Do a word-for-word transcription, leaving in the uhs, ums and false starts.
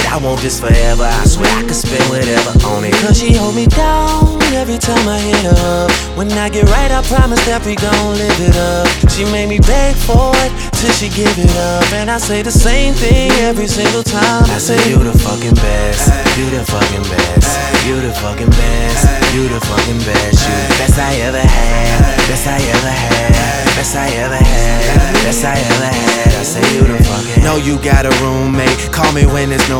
I want this forever, I swear I could spend whatever on it. Cause she hold me down every time I hit her up. When I get right, I promise that we gon' live it up. She made me beg for it till she give it up. And I say the same thing every single time. I say you the fucking best, you the fucking best, you the fucking best, you the fucking best, you the best I ever had, best I ever had, best I ever had, best I ever had. I say you the fucking. Know you got a roommate, call me when there's no